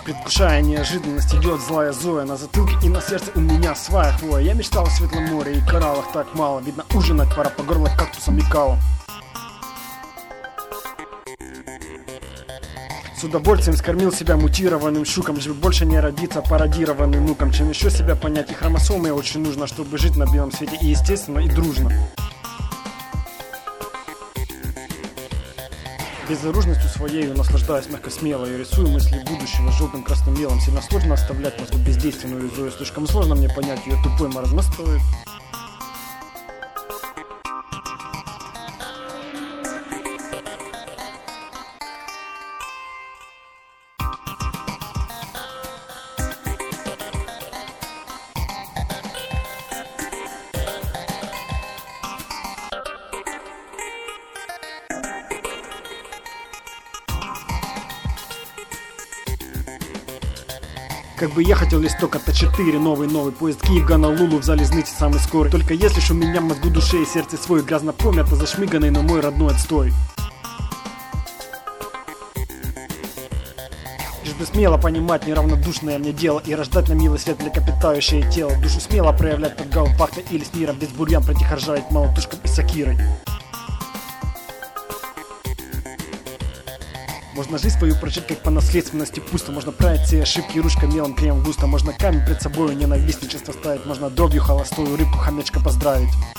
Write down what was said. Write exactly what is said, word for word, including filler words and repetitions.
Предвкушая неожиданность, идет злая Зоя. На затылке и на сердце у меня свая хвоя. Я мечтал о светлом море и кораллах так мало. Видно, ужинать пора по горло кактусом и калом. С удовольствием скормил себя мутированным щуком, лишь бы больше не родиться пародированным внуком. Чем еще себя понять, и хромосомы очень нужно, чтобы жить на белом свете и естественно, и дружно. Безоружностью своею наслаждаюсь мягко смело. Я рисую мысли будущего желтым красным мелом. Сильно сложно оставлять мозгу бездейственную Зою. Слишком сложно мне понять ее тупой маразм стоит. Как бы я хотел листок от А четыре, новый-новый поезд Киев-Гонолулу в залезнице самый скорый. Только если ж у меня в мозгу, душе и сердце свой грязно помято, зашмиганный, но мой родной отстой. Лишь бы смело понимать неравнодушное мне дело и рождать на милый свет млекопитающее тело. Душу смело проявлять под гаупахтой или с миром, без бурьян пройти ржавить молотушком и сокирой. Можно жизнь свою прожить как по наследственности пусто. Можно править все ошибки ручкой мелом клеем густо. Можно камень пред собою ненавистничество ставить. Можно дробью холостую рыбку хомячка поздравить.